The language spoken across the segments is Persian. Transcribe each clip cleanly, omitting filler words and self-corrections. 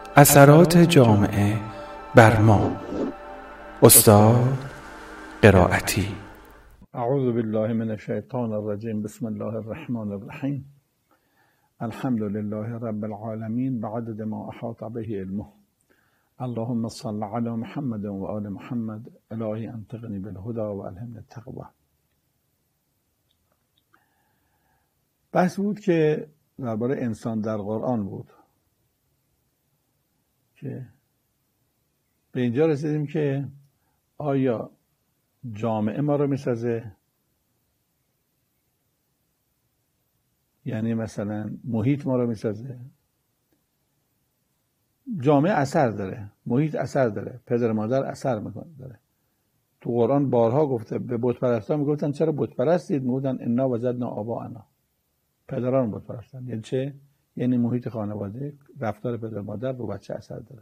اثرات جامعه بر ما. استاد قرائتی. اعوذ بالله من الشیطان الرجیم. بسم الله الرحمن الرحیم. الحمد لله رب العالمین بعدد ما احاط به علمه. اللهم صل علی محمد و آل محمد. الهی انطقنی بالهدى و الهمنی التقوی. بحث بود که درباره انسان در قرآن بود که به اینجا رسیدیم که آیا جامعه ما رو میسازه؟ یعنی مثلا محیط ما رو میسازه؟ جامعه اثر داره، محیط اثر داره، پدر مادر اثر میکنه داره. تو قرآن بارها گفته به بت پرستا میگفتن چرا بت پرستید؟ میگفتن انا وجدنا آباءنا. پدران بت پرستن. یعنی چه؟ یعنی محیط خانواده، رفتار پدر مادر رو بچه اثر داره.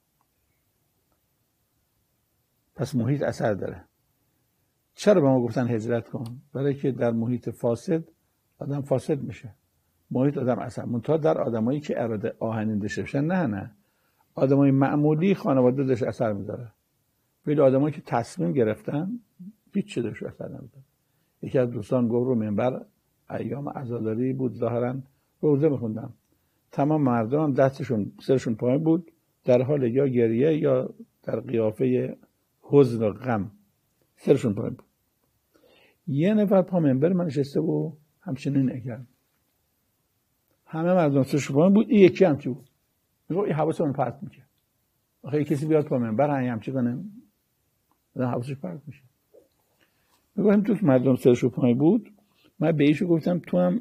پس محیط اثر داره. چرا به ما گفتن هجرت کن؟ برای که در محیط فاسد آدم فاسد میشه. محیط آدم اثر. منتها در آدمایی که اراده آهنین داشته باشن نه آدمای معمولی خانواده داشت اثر میذاره. ولی آدمایی که تصمیم گرفتن هیچ چیز درش اثر نمیذاره. یکی از دوستان گفت رو منبر ایام عزاداری بود، ظاهرا روزه میخوندم، تمام مردم دستشون سرشون پایین بود، در حال یا گریه یا در قیافه حزن و غم، سرشون پایین بود. یه نفر پا منبر من نشسته و همچنین نگرد. همه مردم سرشون پایین بود، این یکی همچی بود. میگه این حواسمون پرت میشه. آخه کسی بیاد پا منبر همچی کنه، آدم حواسش پرت میشه. میگه همین تو مردم سرشون پایین بود، من به ایشو گفتم تو هم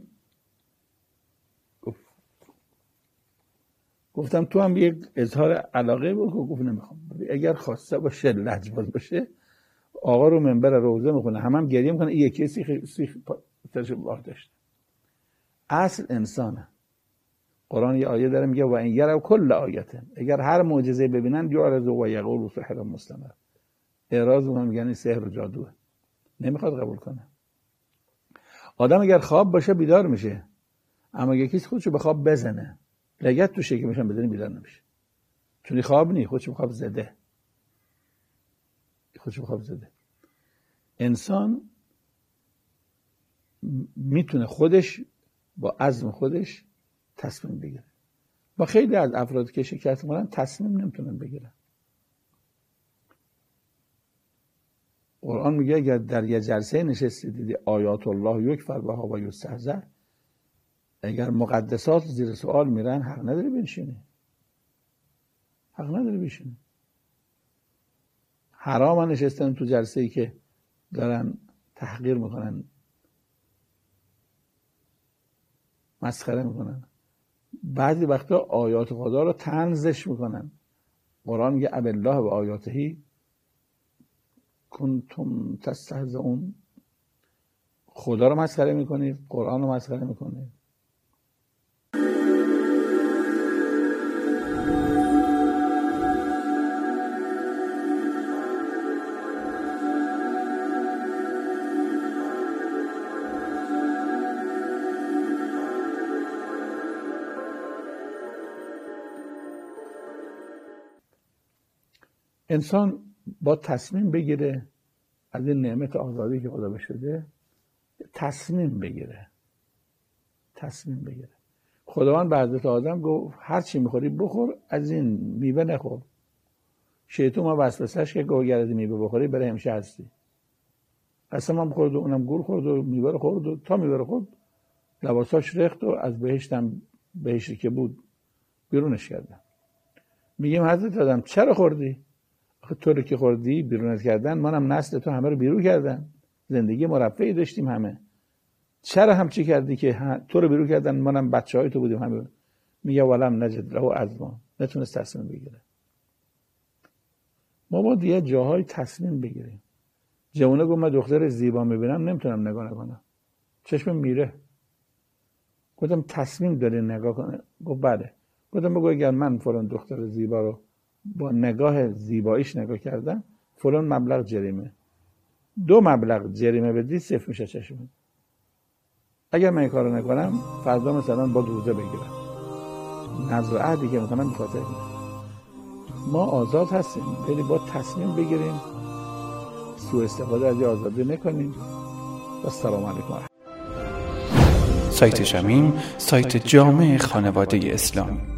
گفتم تو هم یک اظهار علاقه بکن. گفت نمیخوام. اگر خواسته باشه لجباز باشه آقا رو منبر روزه میکنه، هم گریه میکنه، این یکی سیخ سرش بار داشته. اصل انسانه. قرآن یه آیه داره میگه و این یرو کل آیته، اگر هر معجزه ببینن یعرضوا و یقولوا سحر مستمر، اعراض میگن این سحر و جادوه، نمیخواد قبول کنه. آدم اگر خواب باشه بیدار میشه، اما اگه کسی خودشو به خواب بزنه لگد توشه که میشن بدونی بیدار نمیشه، چون خواب نی، خودشو به خواب زده. انسان میتونه خودش با عزم خودش تصمیم بگیره. با خیلی از افراد که شکست می‌خورن تصمیم نمیتونن بگیرن. قرآن میگه اگر در یه جلسه نشستی دیدی آیات الله یکفر بها و یستهزأ، اگر مقدسات زیر سوال میرن حق نداری بنشینی. حرام نشستن تو جلسه ای که دارن تحقیر میکنن، مسخره میکنن، بعضی وقتا آیات خدا رو طنزش میکنن. قرآن میگه ابالله و آیاته کنتم تستهزئون. خدا رو مسخره میکنید، قرآن رو مسخره میکنید. انسان با تصمیم بگیره از این نعمت آزادی که خدا بهش داده، تصمیم بگیره. خداوند به حضرت آدم گفت هر چی میخوری بخور، از این میوه نخور. شیطان ما وسوسه‌اش که گفت اگر از میوه بخوری برای همیشه هستی. قسم هم خورد و اونم گور خورد و میوه رو خورد و تا میوه رو خورد لباساش ریخت و از بهشتی که بود بیرونش کردن. میگیم حضرت آدم چرا خوردی؟ تو رو که خوردی بیرونت کردن، منم نسل تو همه رو بیرون کردن، زندگی مرفهی داشتیم همه، چرا همچی کردی که تو رو بیرون کردن، منم بچهای تو بودیم همه؟ میگه ولم نجد له عزما، نتونست تصمیم بگیره. ما باید یه جاهای تصمیم بگیریم. جوونه گفت من دختر زیبا میبینم نمیتونم نگاه نکنم، چشمم میره. گفتم تصمیم داری نگاه کنه؟ گفت بله. گفتم بگو اگر من فلان دختر زیبا رو با نگاه زیباییش نگاه کردم فلان مبلغ جریمه، 2 مبلغ جریمه بدی 0 میشه چشم. اگر من این کارو نکنم فردا مثلا با روزه بگیرم. نذر عهدی که میکنم بخاطر اینه. ما آزاد هستیم، ولی با تصمیم بگیریم سوء استفاده از آزادی نکنیم. و السلام علیکم. سایت شمیم سایت جامع خانواده اسلامی.